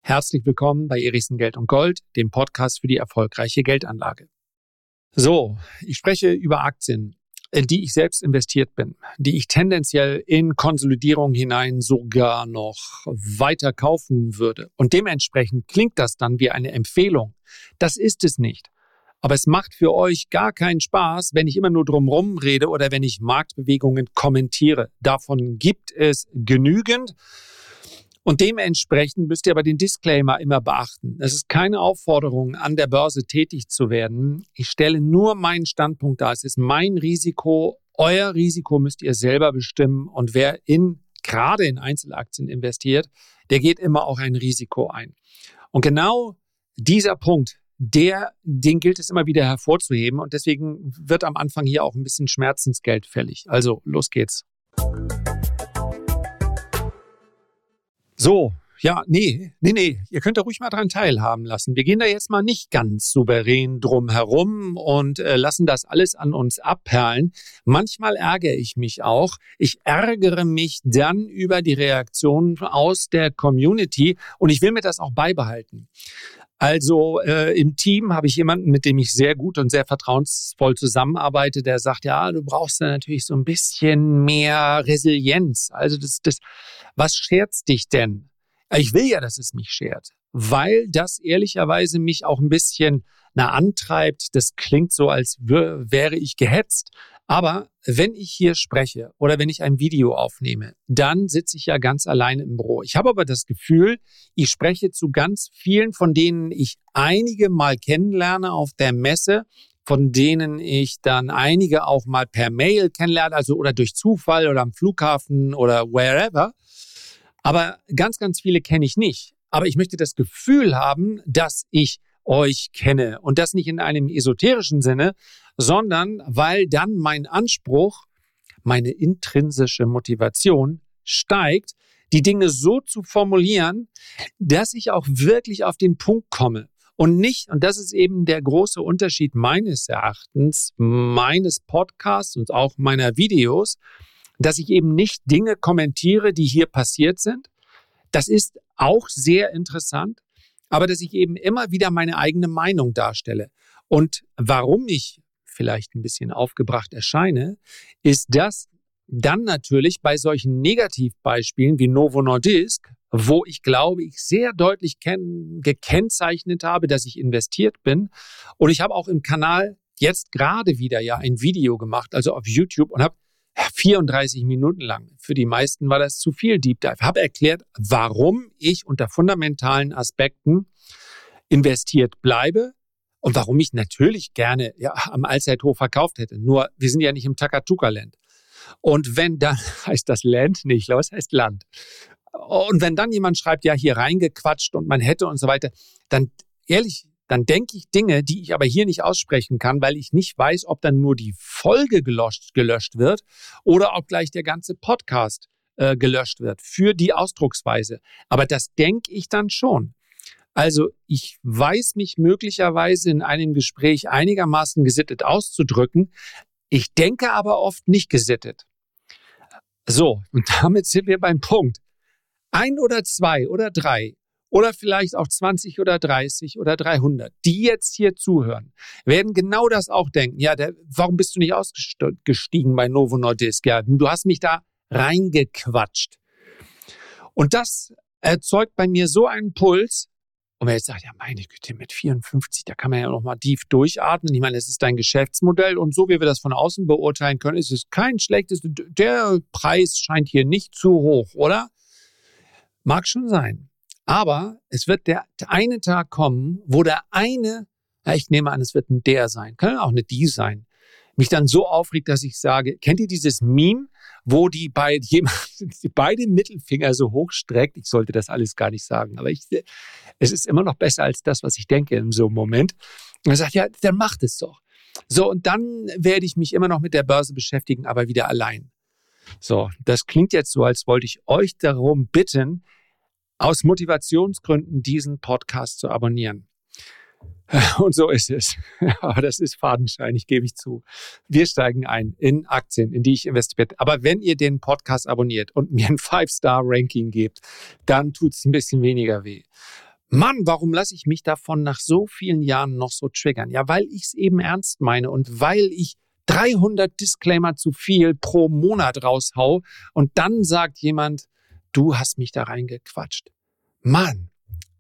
Herzlich willkommen bei Erichsen Geld und Gold, dem Podcast für die erfolgreiche Geldanlage. So, ich spreche über Aktien, in die ich selbst investiert bin, die ich tendenziell in Konsolidierung hinein sogar noch weiter kaufen würde. Und dementsprechend klingt das dann wie eine Empfehlung. Das ist es nicht. Aber es macht für euch gar keinen Spaß, wenn ich immer nur drumherum rede oder wenn ich Marktbewegungen kommentiere. Davon gibt es genügend. Und dementsprechend müsst ihr aber den Disclaimer immer beachten. Es ist keine Aufforderung, an der Börse tätig zu werden. Ich stelle nur meinen Standpunkt dar. Es ist mein Risiko. Euer Risiko müsst ihr selber bestimmen. Und wer gerade in Einzelaktien investiert, der geht immer auch ein Risiko ein. Und genau dieser Punkt, den gilt es immer wieder hervorzuheben. Und deswegen wird am Anfang hier auch ein bisschen Schmerzensgeld fällig. Also, los geht's. So, ja, nee. Ihr könnt da ruhig mal dran teilhaben lassen. Wir gehen da jetzt mal nicht ganz souverän drum herum und lassen das alles an uns abperlen. Manchmal ärgere ich mich auch. Ich ärgere mich dann über die Reaktionen aus der Community und ich will mir das auch beibehalten. Also im Team habe ich jemanden, mit dem ich sehr gut und sehr vertrauensvoll zusammenarbeite, der sagt, ja, du brauchst da natürlich so ein bisschen mehr Resilienz. Also was scherzt dich denn? Ich will ja, dass es mich schert, weil das ehrlicherweise mich auch ein bisschen antreibt. Das klingt so, als wäre ich gehetzt. Aber wenn ich hier spreche oder wenn ich ein Video aufnehme, dann sitze ich ja ganz alleine im Büro. Ich habe aber das Gefühl, ich spreche zu ganz vielen, von denen ich einige mal kennenlerne auf der Messe, von denen ich dann einige auch mal per Mail kennenlerne, also oder durch Zufall oder am Flughafen oder wherever. Aber ganz, ganz viele kenne ich nicht. Aber ich möchte das Gefühl haben, dass ich euch kenne. Und das nicht in einem esoterischen Sinne, sondern weil dann mein Anspruch, meine intrinsische Motivation steigt, die Dinge so zu formulieren, dass ich auch wirklich auf den Punkt komme. Und nicht, und das ist eben der große Unterschied meines Erachtens, meines Podcasts und auch meiner Videos, dass ich eben nicht Dinge kommentiere, die hier passiert sind. Das ist auch sehr interessant, aber dass ich eben immer wieder meine eigene Meinung darstelle. Und warum ich vielleicht ein bisschen aufgebracht erscheine, ist das dann natürlich bei solchen Negativbeispielen wie Novo Nordisk, wo ich glaube, ich sehr deutlich gekennzeichnet habe, dass ich investiert bin. Und ich habe auch im Kanal jetzt gerade wieder ein Video gemacht, also auf YouTube, und habe 34 Minuten lang. Für die meisten war das zu viel Deep Dive. Habe erklärt, warum ich unter fundamentalen Aspekten investiert bleibe und warum ich natürlich gerne am Allzeithoch verkauft hätte. Nur, wir sind ja nicht im Takatuka-Land. Und wenn dann, heißt das Land nicht, das heißt Land. Und wenn dann jemand schreibt, ja, hier reingequatscht und man hätte und so weiter, dann denke ich Dinge, die ich aber hier nicht aussprechen kann, weil ich nicht weiß, ob dann nur die Folge gelöscht wird oder ob gleich der ganze Podcast gelöscht wird für die Ausdrucksweise. Aber das denke ich dann schon. Also ich weiß mich möglicherweise in einem Gespräch einigermaßen gesittet auszudrücken. Ich denke aber oft nicht gesittet. So, und damit sind wir beim Punkt. 1 oder 2 oder 3 oder vielleicht auch 20 oder 30 oder 300, die jetzt hier zuhören, werden genau das auch denken. Ja, warum bist du nicht ausgestiegen bei Novo Nordisk? Ja, du hast mich da reingequatscht. Und das erzeugt bei mir so einen Puls. Und wenn jetzt sagt, ja meine Güte, mit 54, da kann man ja noch mal tief durchatmen. Ich meine, es ist dein Geschäftsmodell und so, wie wir das von außen beurteilen können, ist es kein schlechtes, der Preis scheint hier nicht zu hoch, oder? Mag schon sein. Aber es wird der eine Tag kommen, wo der eine, ich nehme an, es wird ein der sein, kann auch eine die sein, mich dann so aufregt, dass ich sage, kennt ihr dieses Meme, wo jemand beide Mittelfinger so hoch streckt? Ich sollte das alles gar nicht sagen, aber es ist immer noch besser als das, was ich denke in so einem Moment. Und er sagt, ja, dann macht es doch. So, und dann werde ich mich immer noch mit der Börse beschäftigen, aber wieder allein. So, das klingt jetzt so, als wollte ich euch darum bitten, aus Motivationsgründen diesen Podcast zu abonnieren. Und so ist es. Aber das ist fadenscheinig, gebe ich zu. Wir steigen ein in Aktien, in die ich investiert bin. Aber wenn ihr den Podcast abonniert und mir ein 5-Star-Ranking gebt, dann tut es ein bisschen weniger weh. Mann, warum lasse ich mich davon nach so vielen Jahren noch so triggern? Ja, weil ich es eben ernst meine und weil ich 300 Disclaimer zu viel pro Monat raushau und dann sagt jemand, du hast mich da reingequatscht. Mann.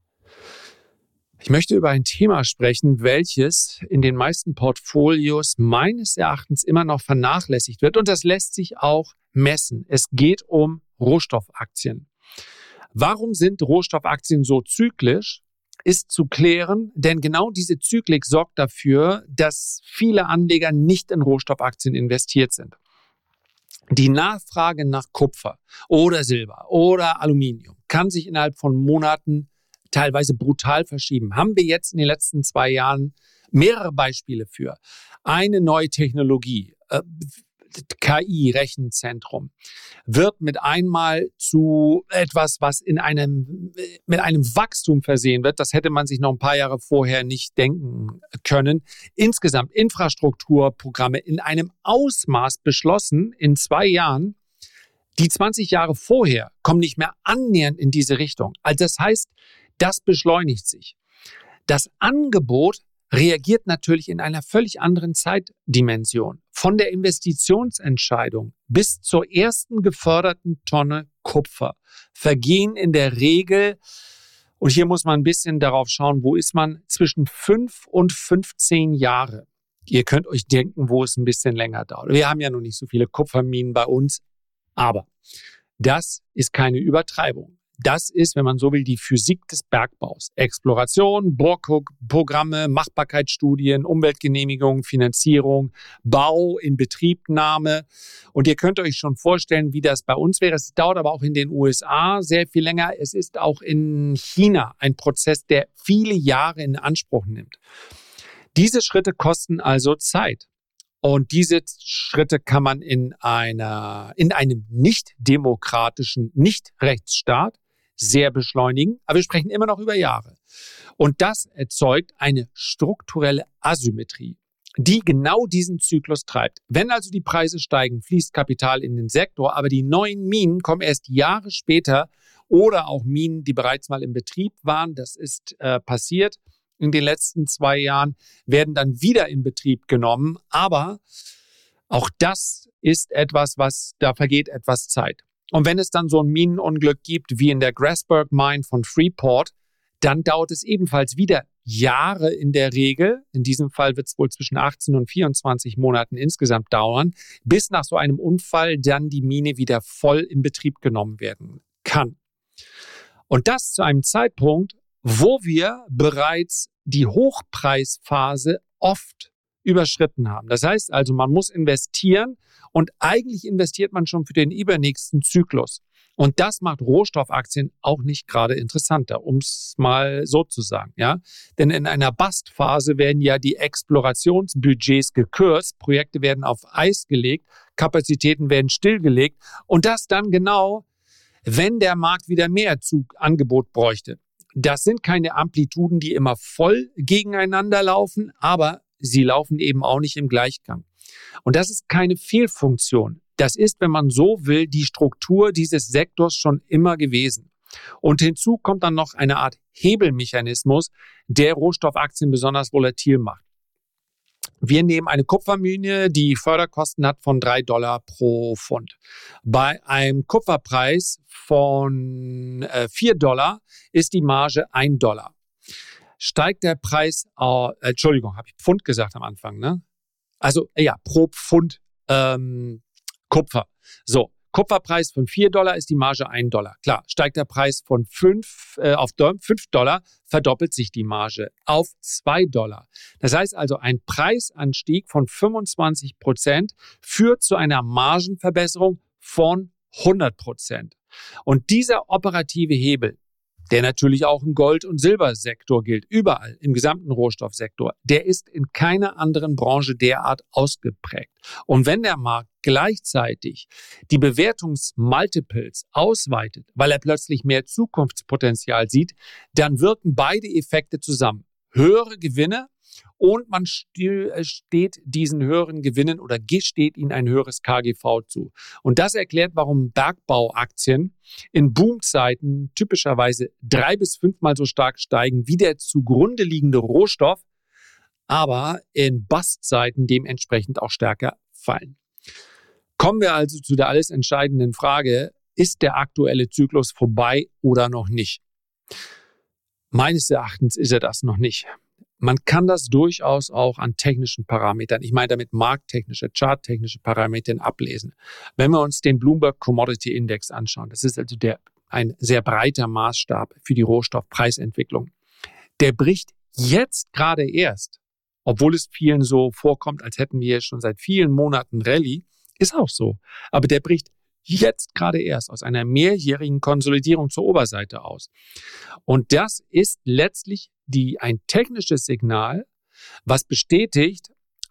Ich möchte über ein Thema sprechen, welches in den meisten Portfolios meines Erachtens immer noch vernachlässigt wird und das lässt sich auch messen. Es geht um Rohstoffaktien. Warum sind Rohstoffaktien so zyklisch? Ist zu klären, denn genau diese Zyklik sorgt dafür, dass viele Anleger nicht in Rohstoffaktien investiert sind. Die Nachfrage nach Kupfer oder Silber oder Aluminium kann sich innerhalb von Monaten teilweise brutal verschieben. Haben wir jetzt in den letzten 2 Jahren mehrere Beispiele für. Eine neue Technologie, KI, Rechenzentrum, wird mit einmal zu etwas, was mit einem Wachstum versehen wird. Das hätte man sich noch ein paar Jahre vorher nicht denken können. Insgesamt Infrastrukturprogramme in einem Ausmaß beschlossen in 2 Jahren, die 20 Jahre vorher kommen nicht mehr annähernd in diese Richtung. Also das heißt, das beschleunigt sich. Das Angebot reagiert natürlich in einer völlig anderen Zeitdimension. Von der Investitionsentscheidung bis zur ersten geförderten Tonne Kupfer vergehen in der Regel, und hier muss man ein bisschen darauf schauen, wo ist man, zwischen 5 und 15 Jahre. Ihr könnt euch denken, wo es ein bisschen länger dauert. Wir haben ja noch nicht so viele Kupferminen bei uns, aber das ist keine Übertreibung. Das ist, wenn man so will, die Physik des Bergbaus. Exploration, Bohrprogramme, Machbarkeitsstudien, Umweltgenehmigung, Finanzierung, Bau, Inbetriebnahme. Und ihr könnt euch schon vorstellen, wie das bei uns wäre. Es dauert aber auch in den USA sehr viel länger. Es ist auch in China ein Prozess, der viele Jahre in Anspruch nimmt. Diese Schritte kosten also Zeit. Und diese Schritte kann man in einem nicht demokratischen Nicht-Rechtsstaat sehr beschleunigen, aber wir sprechen immer noch über Jahre. Und das erzeugt eine strukturelle Asymmetrie, die genau diesen Zyklus treibt. Wenn also die Preise steigen, fließt Kapital in den Sektor, aber die neuen Minen kommen erst Jahre später oder auch Minen, die bereits mal im Betrieb waren, das ist passiert in den letzten 2 Jahren, werden dann wieder in Betrieb genommen, aber auch das ist etwas, da vergeht etwas Zeit. Und wenn es dann so ein Minenunglück gibt, wie in der Grasberg Mine von Freeport, dann dauert es ebenfalls wieder Jahre in der Regel. In diesem Fall wird es wohl zwischen 18 und 24 Monaten insgesamt dauern, bis nach so einem Unfall dann die Mine wieder voll in Betrieb genommen werden kann. Und das zu einem Zeitpunkt, wo wir bereits die Hochpreisphase oft überschritten haben. Das heißt also, man muss investieren und eigentlich investiert man schon für den übernächsten Zyklus. Und das macht Rohstoffaktien auch nicht gerade interessanter, um es mal so zu sagen. Ja? Denn in einer Bustphase werden ja die Explorationsbudgets gekürzt, Projekte werden auf Eis gelegt, Kapazitäten werden stillgelegt und das dann genau, wenn der Markt wieder mehr Angebot bräuchte. Das sind keine Amplituden, die immer voll gegeneinander laufen, aber sie laufen eben auch nicht im Gleichgang. Und das ist keine Fehlfunktion. Das ist, wenn man so will, die Struktur dieses Sektors schon immer gewesen. Und hinzu kommt dann noch eine Art Hebelmechanismus, der Rohstoffaktien besonders volatil macht. Wir nehmen eine Kupfermine, die Förderkosten hat von $3 pro Pfund. Bei einem Kupferpreis von $4 ist die Marge $1. Steigt der Preis, Entschuldigung, habe ich Pfund gesagt am Anfang, ne? Also ja, pro Pfund Kupfer. So, Kupferpreis von $4 ist die Marge $1. Klar, steigt der Preis von 5 auf $5, verdoppelt sich die Marge auf $2. Das heißt also, ein Preisanstieg von 25% führt zu einer Margenverbesserung von 100%. Und dieser operative Hebel, der natürlich auch im Gold- und Silbersektor gilt, überall im gesamten Rohstoffsektor, der ist in keiner anderen Branche derart ausgeprägt. Und wenn der Markt gleichzeitig die Bewertungsmultiples ausweitet, weil er plötzlich mehr Zukunftspotenzial sieht, dann wirken beide Effekte zusammen. Höhere Gewinne und man steht diesen höheren Gewinnen oder gesteht ihnen ein höheres KGV zu. Und das erklärt, warum Bergbauaktien in Boomzeiten typischerweise 3 bis 5-mal so stark steigen wie der zugrunde liegende Rohstoff, aber in Bustzeiten dementsprechend auch stärker fallen. Kommen wir also zu der alles entscheidenden Frage, ist der aktuelle Zyklus vorbei oder noch nicht? Meines Erachtens ist er das noch nicht. Man kann das durchaus auch an technischen Parametern, ich meine damit markttechnische, charttechnische Parametern ablesen. Wenn wir uns den Bloomberg Commodity Index anschauen, das ist also ein sehr breiter Maßstab für die Rohstoffpreisentwicklung, der bricht jetzt gerade erst, obwohl es vielen so vorkommt, als hätten wir schon seit vielen Monaten Rallye, ist auch so. Aber der bricht jetzt gerade erst aus einer mehrjährigen Konsolidierung zur Oberseite aus. Und das ist letztlich ein technisches Signal, was bestätigt,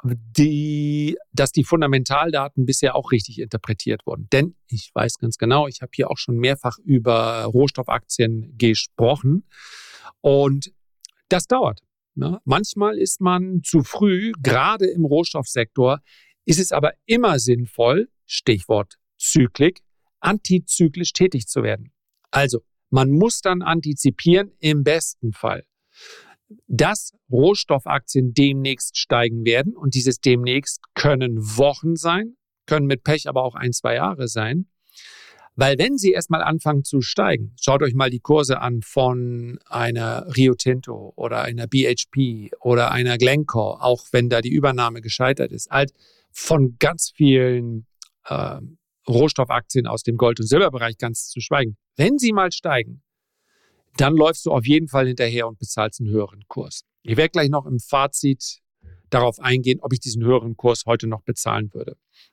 dass die Fundamentaldaten bisher auch richtig interpretiert wurden. Denn ich weiß ganz genau, ich habe hier auch schon mehrfach über Rohstoffaktien gesprochen und das dauert. Ja, manchmal ist man zu früh, gerade im Rohstoffsektor, ist es aber immer sinnvoll, Stichwort Zyklik, antizyklisch tätig zu werden. Also, man muss dann antizipieren, im besten Fall, dass Rohstoffaktien demnächst steigen werden und dieses demnächst können Wochen sein, können mit Pech aber auch 1-2 Jahre sein. Weil wenn sie erstmal anfangen zu steigen, schaut euch mal die Kurse an von einer Rio Tinto oder einer BHP oder einer Glencore, auch wenn da die Übernahme gescheitert ist, halt von ganz vielen Rohstoffaktien aus dem Gold- und Silberbereich ganz zu schweigen. Wenn sie mal steigen, dann läufst du auf jeden Fall hinterher und bezahlst einen höheren Kurs. Ich werde gleich noch im Fazit darauf eingehen, ob ich diesen höheren Kurs heute noch bezahlen würde.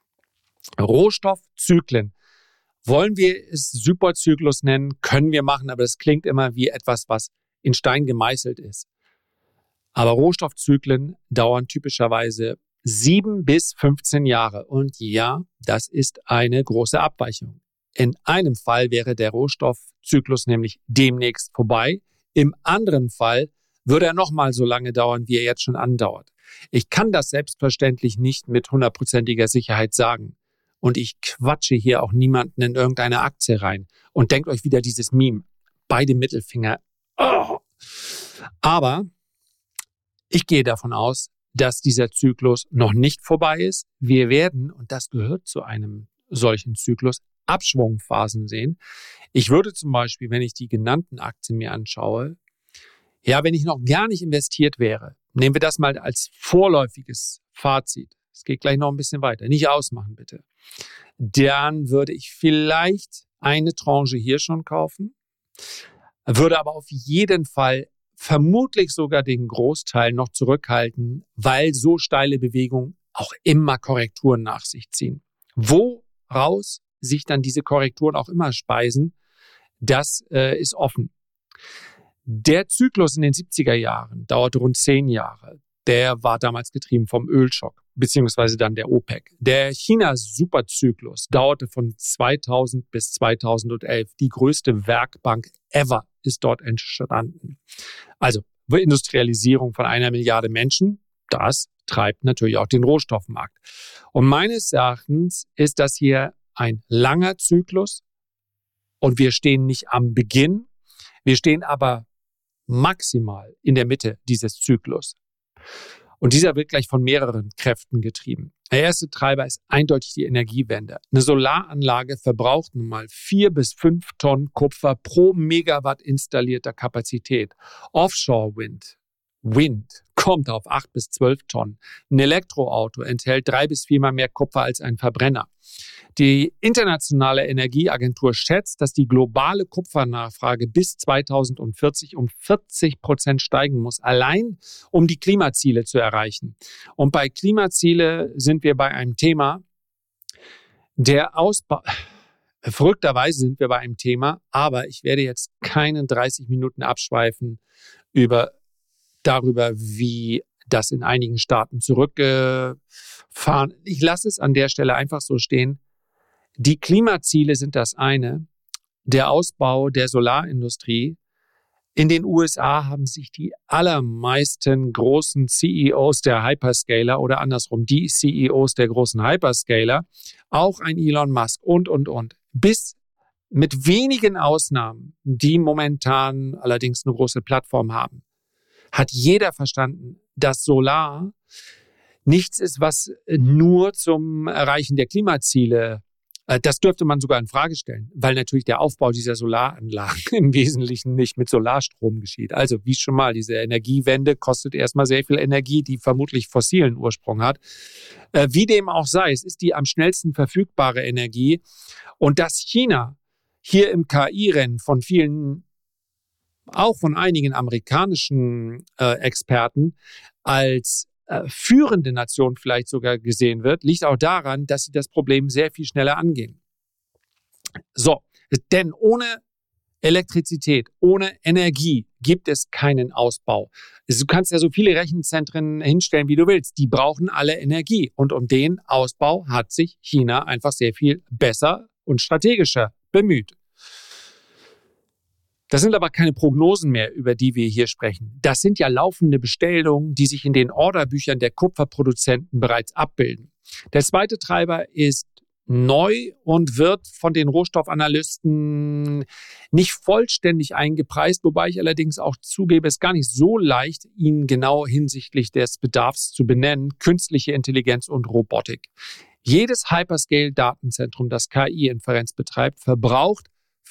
Rohstoffzyklen. Wollen wir es Superzyklus nennen? Können wir machen, aber das klingt immer wie etwas, was in Stein gemeißelt ist. Aber Rohstoffzyklen dauern typischerweise 7 bis 15 Jahre. Und ja, das ist eine große Abweichung. In einem Fall wäre der Rohstoffzyklus nämlich demnächst vorbei. Im anderen Fall würde er nochmal so lange dauern, wie er jetzt schon andauert. Ich kann das selbstverständlich nicht mit 100%iger Sicherheit sagen. Und ich quatsche hier auch niemanden in irgendeine Aktie rein. Und denkt euch wieder dieses Meme. Beide Mittelfinger. Oh. Aber ich gehe davon aus, dass dieser Zyklus noch nicht vorbei ist. Wir werden, und das gehört zu einem solchen Zyklus, Abschwungphasen sehen. Ich würde zum Beispiel, wenn ich die genannten Aktien mir anschaue, wenn ich noch gar nicht investiert wäre, nehmen wir das mal als vorläufiges Fazit. Es geht gleich noch ein bisschen weiter. Nicht ausmachen, bitte. Dann würde ich vielleicht eine Tranche hier schon kaufen, würde aber auf jeden Fall vermutlich sogar den Großteil noch zurückhalten, weil so steile Bewegungen auch immer Korrekturen nach sich ziehen. Woraus sich dann diese Korrekturen auch immer speisen, das ist offen. Der Zyklus in den 70er Jahren dauerte rund 10 Jahre. Der war damals getrieben vom Ölschock, beziehungsweise dann der OPEC. Der China-Superzyklus dauerte von 2000 bis 2011. Die größte Werkbank ever ist dort entstanden. Also Industrialisierung von 1 Milliarde Menschen, das treibt natürlich auch den Rohstoffmarkt. Und meines Erachtens ist das hier ein langer Zyklus und wir stehen nicht am Beginn, wir stehen aber maximal in der Mitte dieses Zyklus. Und dieser wird gleich von mehreren Kräften getrieben. Der erste Treiber ist eindeutig die Energiewende. Eine Solaranlage verbraucht nun mal 4 bis 5 Tonnen Kupfer pro Megawatt installierter Kapazität. Offshore-Wind kommt auf 8 bis 12 Tonnen. Ein Elektroauto enthält 3 bis 4 Mal mehr Kupfer als ein Verbrenner. Die Internationale Energieagentur schätzt, dass die globale Kupfernachfrage bis 2040 um 40% steigen muss, allein um die Klimaziele zu erreichen. Und bei Klimaziele sind wir bei einem Thema, verrückterweise sind wir bei einem Thema, aber ich werde jetzt keinen 30 Minuten abschweifen darüber, wie das in einigen Staaten zurückfahren. Ich lasse es an der Stelle einfach so stehen. Die Klimaziele sind das eine. Der Ausbau der Solarindustrie In den USA haben sich die allermeisten großen CEOs der Hyperscaler oder andersrum die CEOs der großen Hyperscaler, auch ein Elon Musk und, bis mit wenigen Ausnahmen, die momentan allerdings eine große Plattform haben, hat jeder verstanden, dass Solar nichts ist, was nur zum Erreichen der Klimaziele, das dürfte man sogar in Frage stellen, weil natürlich der Aufbau dieser Solaranlagen im Wesentlichen nicht mit Solarstrom geschieht. Also wie schon mal, diese Energiewende kostet erstmal sehr viel Energie, die vermutlich fossilen Ursprung hat. Wie dem auch sei, es ist die am schnellsten verfügbare Energie. Und dass China hier im KI-Rennen von vielen, auch von einigen amerikanischen Experten, als führende Nation vielleicht sogar gesehen wird, liegt auch daran, dass sie das Problem sehr viel schneller angehen. So, denn ohne Elektrizität, ohne Energie gibt es keinen Ausbau. Du kannst ja so viele Rechenzentren hinstellen, wie du willst. Die brauchen alle Energie. Und um den Ausbau hat sich China einfach sehr viel besser und strategischer bemüht. Das sind aber keine Prognosen mehr, über die wir hier sprechen. Das sind ja laufende Bestellungen, die sich in den Orderbüchern der Kupferproduzenten bereits abbilden. Der zweite Treiber ist neu und wird von den Rohstoffanalysten nicht vollständig eingepreist, wobei ich allerdings auch zugebe, es ist gar nicht so leicht, ihn genau hinsichtlich des Bedarfs zu benennen: künstliche Intelligenz und Robotik. Jedes Hyperscale-Datenzentrum, das KI-Inferenz betreibt, verbraucht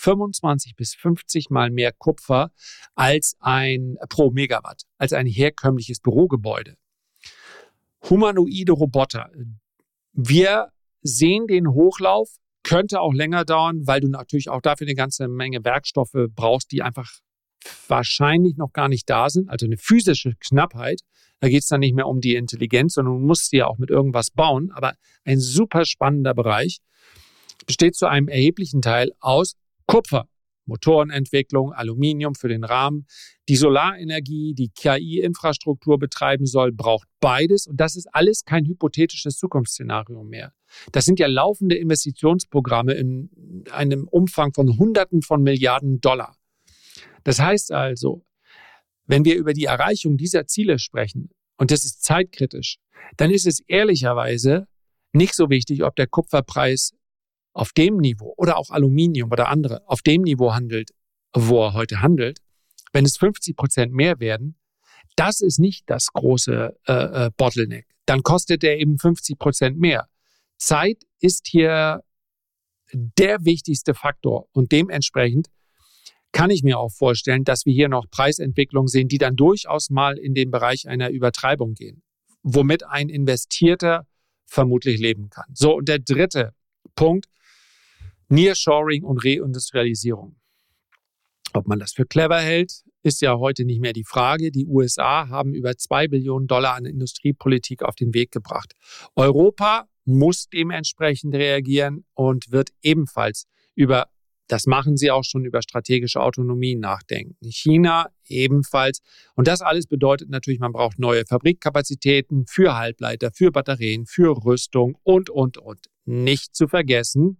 25 bis 50 Mal mehr Kupfer als pro Megawatt, als ein herkömmliches Bürogebäude. Humanoide Roboter. Wir sehen den Hochlauf, könnte auch länger dauern, weil du natürlich auch dafür eine ganze Menge Werkstoffe brauchst, die einfach wahrscheinlich noch gar nicht da sind, also eine physische Knappheit. Da geht es dann nicht mehr um die Intelligenz, sondern du musst sie ja auch mit irgendwas bauen. Aber ein super spannender Bereich besteht zu einem erheblichen Teil aus Kupfer, Motorenentwicklung, Aluminium für den Rahmen. Die Solarenergie, die KI-Infrastruktur betreiben soll, braucht beides. Und das ist alles kein hypothetisches Zukunftsszenario mehr. Das sind ja laufende Investitionsprogramme in einem Umfang von Hunderten von Milliarden Dollar. Das heißt also, wenn wir über die Erreichung dieser Ziele sprechen, und das ist zeitkritisch, dann ist es ehrlicherweise nicht so wichtig, ob der Kupferpreis auf dem Niveau oder auch Aluminium oder andere auf dem Niveau handelt, wo er heute handelt. Wenn es 50% mehr werden, das ist nicht das große Bottleneck. Dann kostet er eben 50% mehr. Zeit ist hier der wichtigste Faktor und dementsprechend kann ich mir auch vorstellen, dass wir hier noch Preisentwicklungen sehen, die dann durchaus mal in den Bereich einer Übertreibung gehen, womit ein Investierter vermutlich leben kann. So, und der dritte Punkt: Nearshoring und Reindustrialisierung. Ob man das für clever hält, ist ja heute nicht mehr die Frage. Die USA haben über $2 Billionen an Industriepolitik auf den Weg gebracht. Europa muss dementsprechend reagieren und wird ebenfalls das machen sie auch schon, über strategische Autonomie nachdenken. China ebenfalls. Und das alles bedeutet natürlich, man braucht neue Fabrikkapazitäten für Halbleiter, für Batterien, für Rüstung und. Nicht zu vergessen,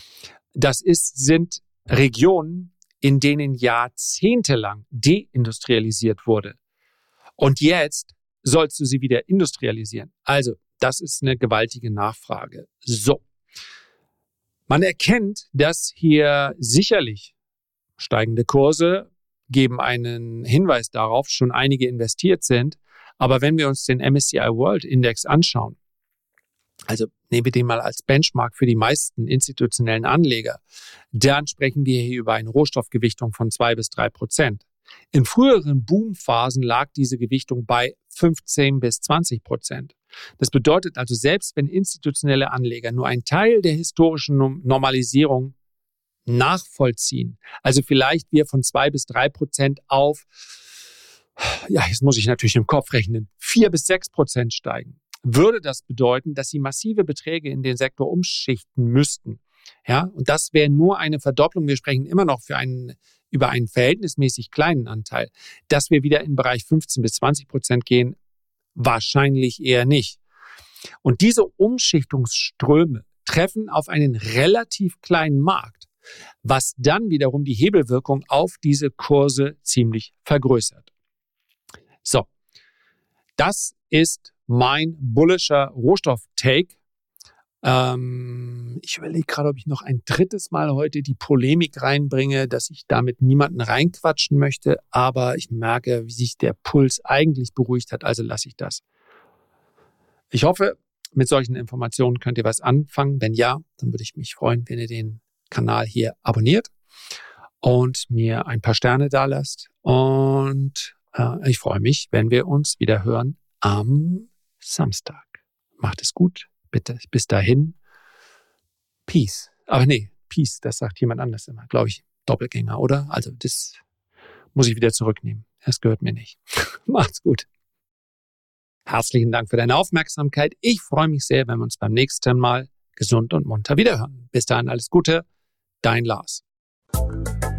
sind Regionen, in denen jahrzehntelang deindustrialisiert wurde. Und jetzt sollst du sie wieder industrialisieren. Also, das ist eine gewaltige Nachfrage. So. Man erkennt, dass hier sicherlich steigende Kurse geben einen Hinweis darauf, schon einige investiert sind. Aber wenn wir uns den MSCI World Index anschauen, also nehmen wir den mal als Benchmark für die meisten institutionellen Anleger, dann sprechen wir hier über eine Rohstoffgewichtung von 2 bis 3%. In früheren Boomphasen lag diese Gewichtung bei 15 bis 20%. Das bedeutet also, selbst wenn institutionelle Anleger nur einen Teil der historischen Normalisierung nachvollziehen, also vielleicht wir von 2 bis 3% auf, jetzt muss ich natürlich im Kopf rechnen, 4 bis 6% steigen, würde das bedeuten, dass sie massive Beträge in den Sektor umschichten müssten. Ja, und das wäre nur eine Verdopplung. Wir sprechen immer noch über einen verhältnismäßig kleinen Anteil. Dass wir wieder in den Bereich 15 bis 20% gehen, wahrscheinlich eher nicht. Und diese Umschichtungsströme treffen auf einen relativ kleinen Markt. was dann wiederum die Hebelwirkung auf diese Kurse ziemlich vergrößert. So, das ist mein bullischer Rohstoff-Take. Ich überlege gerade, ob ich noch ein drittes Mal heute die Polemik reinbringe, dass ich damit niemanden reinquatschen möchte, aber ich merke, wie sich der Puls eigentlich beruhigt hat, also lasse ich das. Ich hoffe, mit solchen Informationen könnt ihr was anfangen. Wenn ja, dann würde ich mich freuen, wenn ihr den Kanal hier abonniert und mir ein paar Sterne dalasst. Und ich freue mich, wenn wir uns wieder hören am Samstag. Macht es gut. Bitte, bis dahin, Peace. Aber nee, Peace, das sagt jemand anders immer, glaube ich, Doppelgänger, oder? Also das muss ich wieder zurücknehmen. Das gehört mir nicht. Macht's gut. Herzlichen Dank für deine Aufmerksamkeit. Ich freue mich sehr, wenn wir uns beim nächsten Mal gesund und munter wiederhören. Bis dahin alles Gute, dein Lars.